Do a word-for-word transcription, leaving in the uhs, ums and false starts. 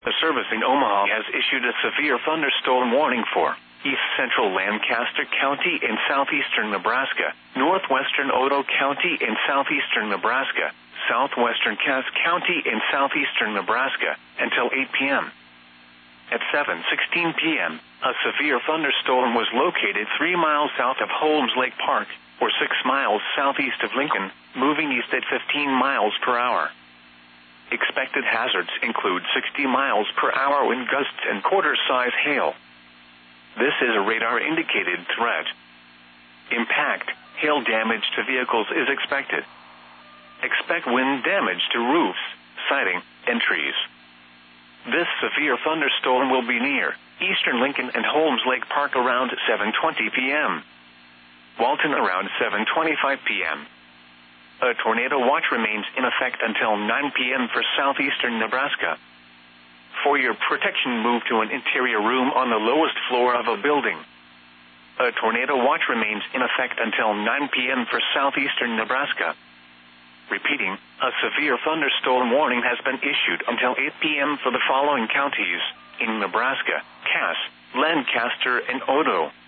A service in Omaha has issued a severe thunderstorm warning for east central Lancaster County in southeastern Nebraska, northwestern Otoe County in southeastern Nebraska, southwestern Cass County in southeastern Nebraska, until eight p.m. At seven sixteen p.m., a severe thunderstorm was located three miles south of Holmes Lake Park, or six miles southeast of Lincoln, moving east at fifteen miles per hour. Expected hazards include sixty miles per hour wind gusts and quarter-size hail. This is a radar-indicated threat. Impact, hail damage to vehicles is expected. Expect wind damage to roofs, siding, and trees. This severe thunderstorm will be near eastern Lincoln and Holmes Lake Park around seven twenty p.m. Walton around seven twenty-five p.m. A tornado watch remains in effect until nine p.m. for southeastern Nebraska. For your protection, move to an interior room on the lowest floor of a building. A tornado watch remains in effect until nine p.m. for southeastern Nebraska. Repeating, a severe thunderstorm warning has been issued until eight p.m. for the following counties in Nebraska: Cass, Lancaster, and Otoe.